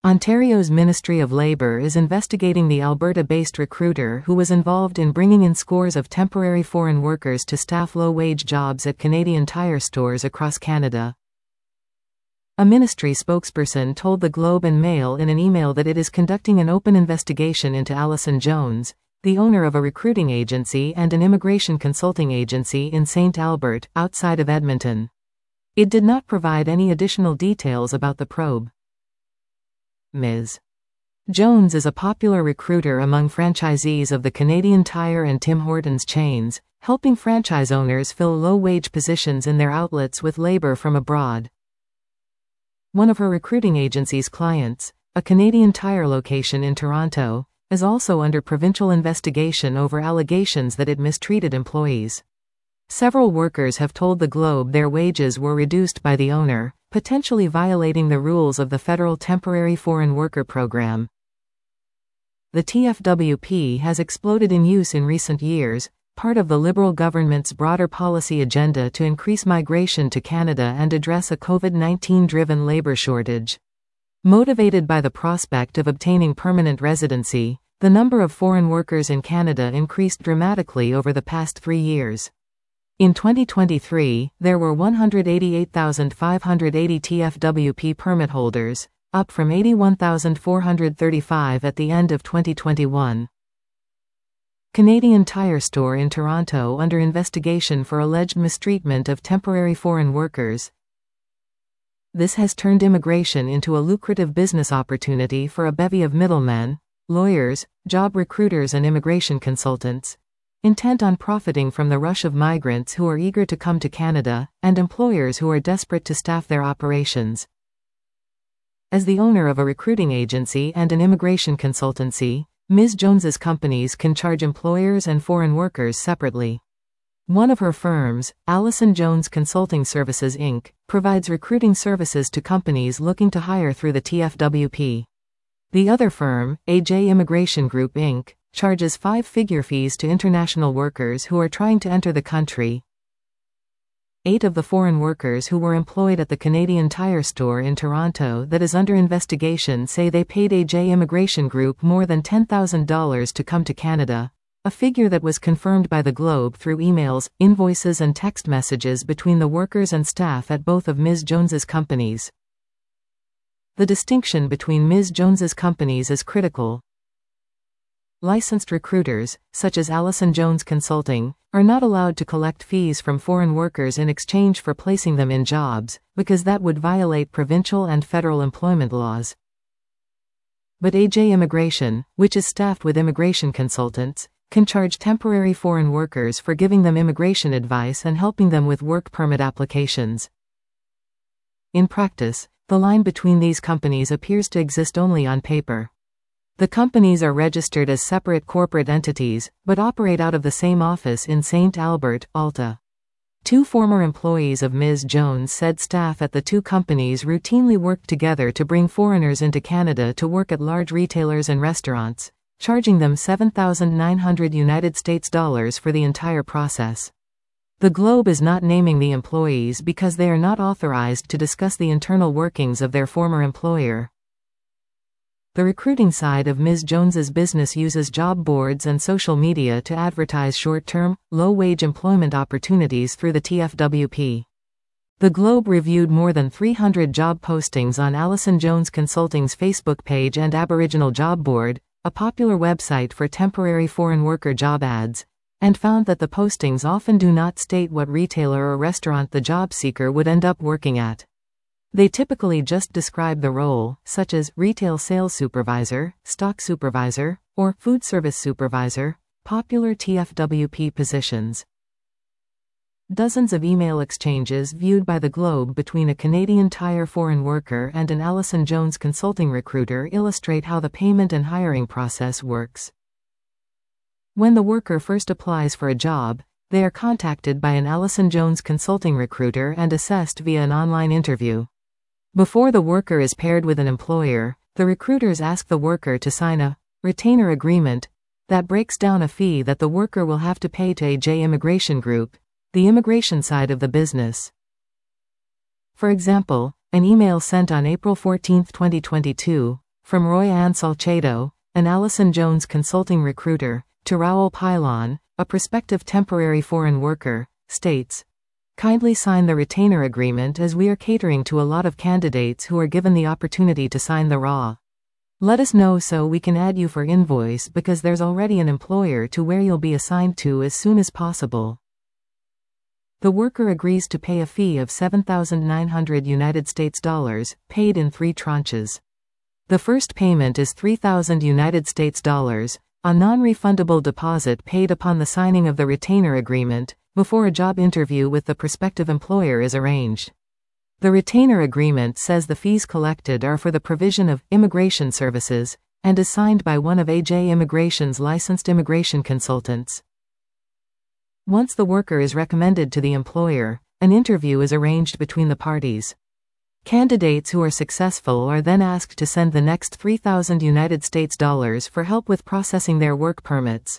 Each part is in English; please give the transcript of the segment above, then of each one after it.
Ontario's Ministry of Labour is investigating the Alberta-based recruiter who was involved in bringing in scores of temporary foreign workers to staff low-wage jobs at Canadian Tire stores across Canada. A ministry spokesperson told the Globe and Mail in an email that it is conducting an open investigation into Allison Jones, the owner of a recruiting agency and an immigration consulting agency in St. Albert, outside of Edmonton. It did not provide any additional details about the probe. Ms. Jones is a popular recruiter among franchisees of the Canadian Tire and Tim Hortons chains, helping franchise owners fill low-wage positions in their outlets with labor from abroad. One of her recruiting agency's clients, a Canadian Tire location in Toronto, is also under provincial investigation over allegations that it mistreated employees. Several workers have told the Globe their wages were reduced by the owner, potentially violating the rules of the federal Temporary Foreign Worker Program. The TFWP has exploded in use in recent years, part of the Liberal government's broader policy agenda to increase migration to Canada and address a COVID-19-driven labor shortage. Motivated by the prospect of obtaining permanent residency, the number of foreign workers in Canada increased dramatically over the past 3 years. In 2023, there were 188,580 TFWP permit holders, up from 81,435 at the end of 2021. Canadian Tire store in Toronto under investigation for alleged mistreatment of temporary foreign workers. This has turned immigration into a lucrative business opportunity for a bevy of middlemen, lawyers, job recruiters and immigration consultants, intent on profiting from the rush of migrants who are eager to come to Canada, and employers who are desperate to staff their operations. As the owner of a recruiting agency and an immigration consultancy, Ms. Jones's companies can charge employers and foreign workers separately. One of her firms, Allison Jones Consulting Services Inc., provides recruiting services to companies looking to hire through the TFWP. The other firm, AJ Immigration Group Inc., charges 5-figure fees to international workers who are trying to enter the country. 8 of the foreign workers who were employed at the Canadian Tire store in Toronto that is under investigation say they paid AJ Immigration Group more than $10,000 to come to Canada, a figure that was confirmed by the Globe through emails, invoices and text messages between the workers and staff at both of Ms. Jones's companies. The distinction between Ms. Jones's companies is critical. Licensed recruiters, such as Allison Jones Consulting, are not allowed to collect fees from foreign workers in exchange for placing them in jobs, because that would violate provincial and federal employment laws. But AJ Immigration, which is staffed with immigration consultants, can charge temporary foreign workers for giving them immigration advice and helping them with work permit applications. In practice, the line between these companies appears to exist only on paper. The companies are registered as separate corporate entities, but operate out of the same office in St. Albert, Alta. 2 former employees of Ms. Jones said staff at the 2 companies routinely worked together to bring foreigners into Canada to work at large retailers and restaurants, charging them $7,900 for the entire process. The Globe is not naming the employees because they are not authorized to discuss the internal workings of their former employer. The recruiting side of Ms. Jones's business uses job boards and social media to advertise short-term, low-wage employment opportunities through the TFWP. The Globe reviewed more than 300 job postings on Allison Jones Consulting's Facebook page and Aboriginal Job Board, a popular website for temporary foreign worker job ads, and found that the postings often do not state what retailer or restaurant the job seeker would end up working at. They typically just describe the role, such as retail sales supervisor, stock supervisor, or food service supervisor, popular TFWP positions. Dozens of email exchanges viewed by the Globe between a Canadian Tire foreign worker and an Allison Jones Consulting recruiter illustrate how the payment and hiring process works. When the worker first applies for a job, they are contacted by an Allison Jones Consulting recruiter and assessed via an online interview. Before the worker is paired with an employer, the recruiters ask the worker to sign a retainer agreement that breaks down a fee that the worker will have to pay to AJ Immigration Group, the immigration side of the business. For example, an email sent on April 14, 2022, From Roy Ann Salcedo, an Allison Jones consulting recruiter, to Raul Pilon, a prospective temporary foreign worker, states, "Kindly sign the retainer agreement as we are catering to a lot of candidates who are given the opportunity to sign the RAW. Let us know so we can add you for invoice because there's already an employer to where you'll be assigned to as soon as possible." The worker agrees to pay a fee of $7,900 United States dollars, paid in 3 tranches. The first payment is $3,000 United States dollars, a non-refundable deposit paid upon the signing of the retainer agreement, before a job interview with the prospective employer is arranged. The retainer agreement says the fees collected are for the provision of immigration services, and is signed by one of AJ Immigration's licensed immigration consultants. Once the worker is recommended to the employer, an interview is arranged between the parties. Candidates who are successful are then asked to send the next $3,000 United States dollars for help with processing their work permits.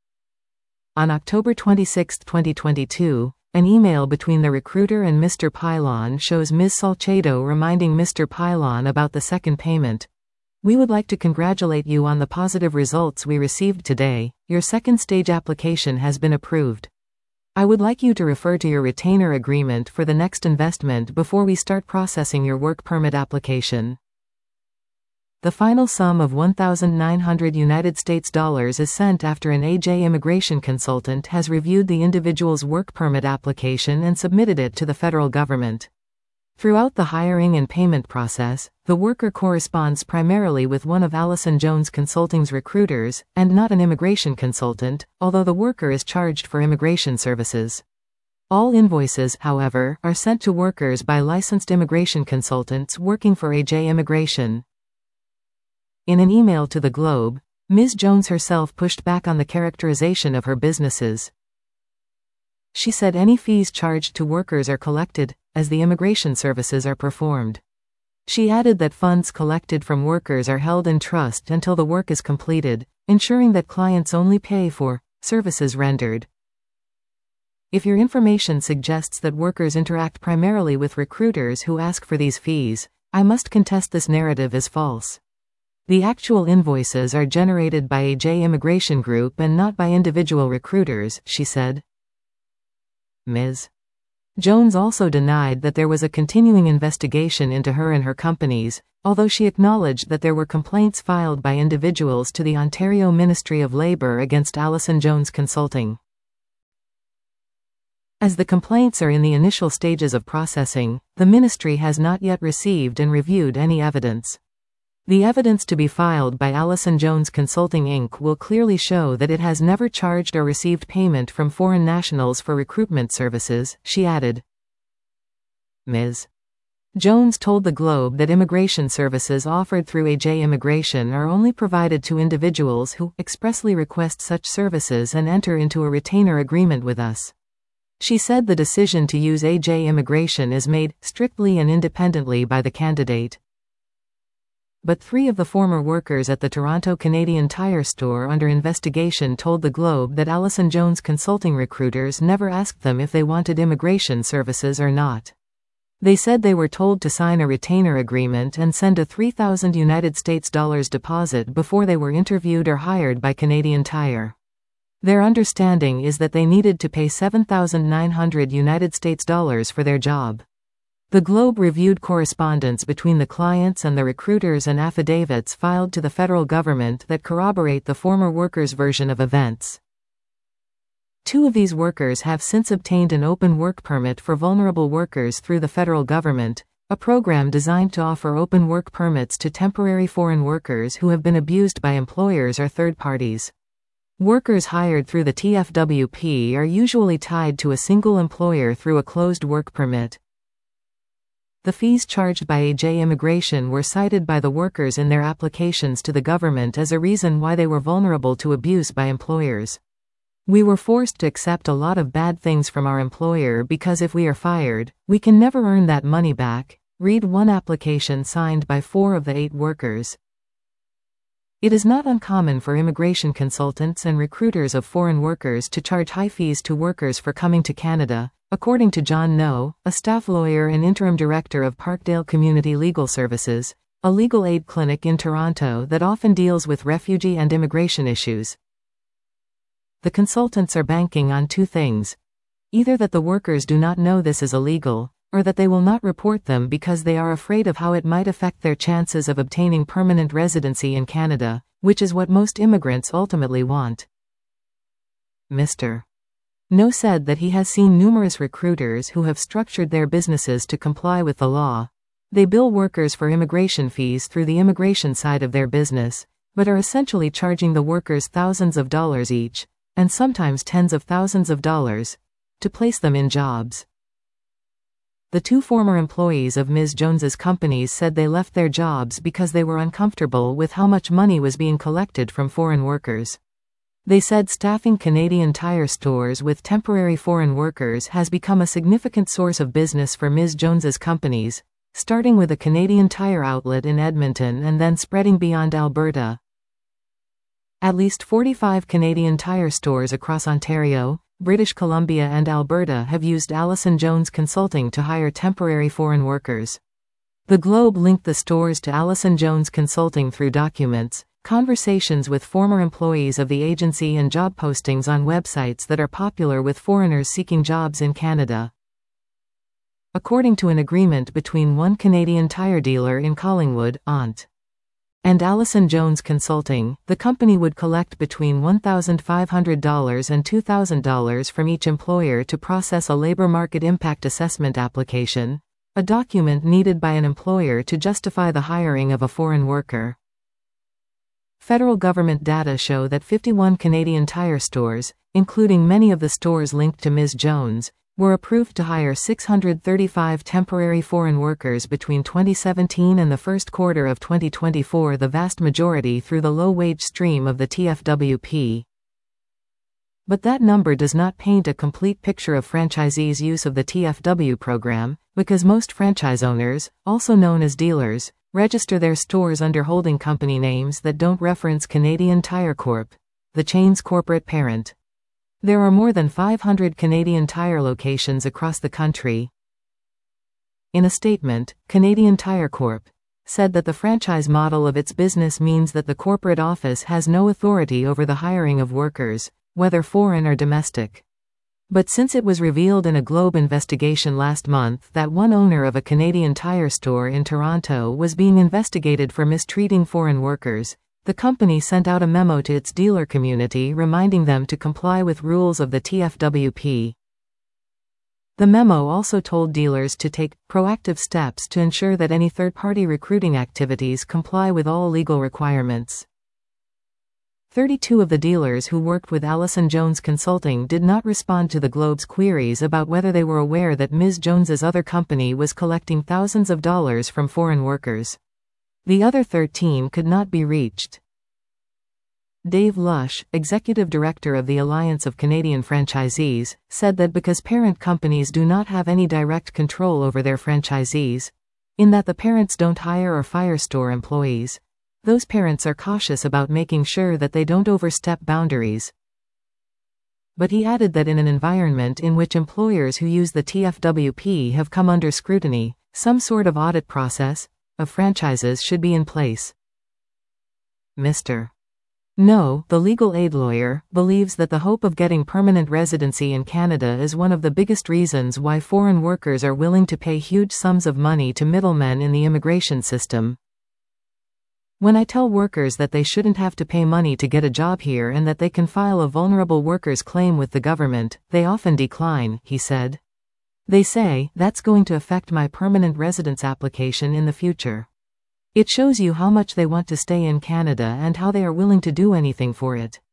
On October 26, 2022, an email between the recruiter and Mr. Pilon shows Ms. Salcedo reminding Mr. Pilon about the second payment. "We would like to congratulate you on the positive results we received today. Your second stage application has been approved. I would like you to refer to your retainer agreement for the next investment before we start processing your work permit application." The final sum of $1,900 United States dollars is sent after an AJ immigration consultant has reviewed the individual's work permit application and submitted it to the federal government. Throughout the hiring and payment process, the worker corresponds primarily with one of Allison Jones Consulting's recruiters, and not an immigration consultant, although the worker is charged for immigration services. All invoices, however, are sent to workers by licensed immigration consultants working for AJ Immigration. In an email to the Globe, Ms. Jones herself pushed back on the characterization of her businesses. She said any fees charged to workers are collected, as the immigration services are performed. She added that funds collected from workers are held in trust until the work is completed, ensuring that clients only pay for services rendered. If your information suggests that workers interact primarily with recruiters who ask for these fees, I must contest this narrative as false. The actual invoices are generated by AJ Immigration Group and not by individual recruiters, she said. Ms. Jones also denied that there was a continuing investigation into her and her companies, although she acknowledged that there were complaints filed by individuals to the Ontario Ministry of Labour against Allison Jones Consulting. As the complaints are in the initial stages of processing, the ministry has not yet received and reviewed any evidence. The evidence to be filed by Allison Jones Consulting Inc. will clearly show that it has never charged or received payment from foreign nationals for recruitment services, she added. Ms. Jones told the Globe that immigration services offered through AJ Immigration are only provided to individuals who expressly request such services and enter into a retainer agreement with us. She said the decision to use AJ Immigration is made strictly and independently by the candidate. But 3 of the former workers at the Toronto Canadian Tire store under investigation told the Globe that Allison Jones Consulting recruiters never asked them if they wanted immigration services or not. They said they were told to sign a retainer agreement and send a $3,000 United States dollars deposit before they were interviewed or hired by Canadian Tire. Their understanding is that they needed to pay $7,900 United States dollars for their job. The Globe reviewed correspondence between the clients and the recruiters and affidavits filed to the federal government that corroborate the former workers' version of events. 2 of these workers have since obtained an open work permit for vulnerable workers through the federal government, a program designed to offer open work permits to temporary foreign workers who have been abused by employers or third parties. Workers hired through the TFWP are usually tied to a single employer through a closed work permit. The fees charged by AJ Immigration were cited by the workers in their applications to the government as a reason why they were vulnerable to abuse by employers. We were forced to accept a lot of bad things from our employer because if we are fired, we can never earn that money back. Read one application signed by 4 of the 8 workers. It is not uncommon for immigration consultants and recruiters of foreign workers to charge high fees to workers for coming to Canada, according to John No, a staff lawyer and interim director of Parkdale Community Legal Services. a legal aid clinic in Toronto that often deals with refugee and immigration issues. The consultants are banking on two things: either that the workers do not know this is illegal, or that they will not report them because they are afraid of how it might affect their chances of obtaining permanent residency in Canada, which is what most immigrants ultimately want. Mr. No said that he has seen numerous recruiters who have structured their businesses to comply with the law. They bill workers for immigration fees through the immigration side of their business, but are essentially charging the workers thousands of dollars each, and sometimes tens of thousands of dollars, to place them in jobs. The two former employees of Ms. Jones's companies said they left their jobs because they were uncomfortable with how much money was being collected from foreign workers. They said staffing Canadian Tire stores with temporary foreign workers has become a significant source of business for Ms. Jones's companies, starting with a Canadian Tire outlet in Edmonton and then spreading beyond Alberta. At least 45 Canadian Tire stores across Ontario, British Columbia and Alberta have used Allison Jones Consulting to hire temporary foreign workers. The Globe linked the stores to Allison Jones Consulting through documents, conversations with former employees of the agency and job postings on websites that are popular with foreigners seeking jobs in Canada. According to an agreement between one Canadian Tire dealer in Collingwood, Ont., and Allison Jones Consulting, the company would collect between $1,500 and $2,000 from each employer to process a labor market impact assessment application, a document needed by an employer to justify the hiring of a foreign worker. Federal government data show that 51 Canadian Tire stores, including many of the stores linked to Ms. Jones, were approved to hire 635 temporary foreign workers between 2017 and the first quarter of 2024, the vast majority through the low-wage stream of the TFWP. But that number does not paint a complete picture of franchisees' use of the TFW program, because most franchise owners, also known as dealers, register their stores under holding company names that don't reference Canadian Tire Corp., the chain's corporate parent. There are more than 500 Canadian Tire locations across the country. In a statement, Canadian Tire Corp. said that the franchise model of its business means that the corporate office has no authority over the hiring of workers, whether foreign or domestic. But since it was revealed in a Globe investigation last month that one owner of a Canadian Tire store in Toronto was being investigated for mistreating foreign workers, the company sent out a memo to its dealer community reminding them to comply with rules of the TFWP. The memo also told dealers to take proactive steps to ensure that any third-party recruiting activities comply with all legal requirements. 32 of the dealers who worked with Allison Jones Consulting did not respond to the Globe's queries about whether they were aware that Ms. Jones's other company was collecting thousands of dollars from foreign workers. The other 13 could not be reached. Dave Lush, executive director of the Alliance of Canadian Franchisees, said that because parent companies do not have any direct control over their franchisees, in that the parents don't hire or fire store employees, those parents are cautious about making sure that they don't overstep boundaries. But he added that in an environment in which employers who use the TFWP have come under scrutiny, some sort of audit process of franchises should be in place. Mr. No, the legal aid lawyer, believes that the hope of getting permanent residency in Canada is one of the biggest reasons why foreign workers are willing to pay huge sums of money to middlemen in the immigration system. When I tell workers that they shouldn't have to pay money to get a job here and that they can file a vulnerable workers claim with the government, they often decline, he said. They say, that's going to affect my permanent residence application in the future. It shows you how much they want to stay in Canada and how they are willing to do anything for it.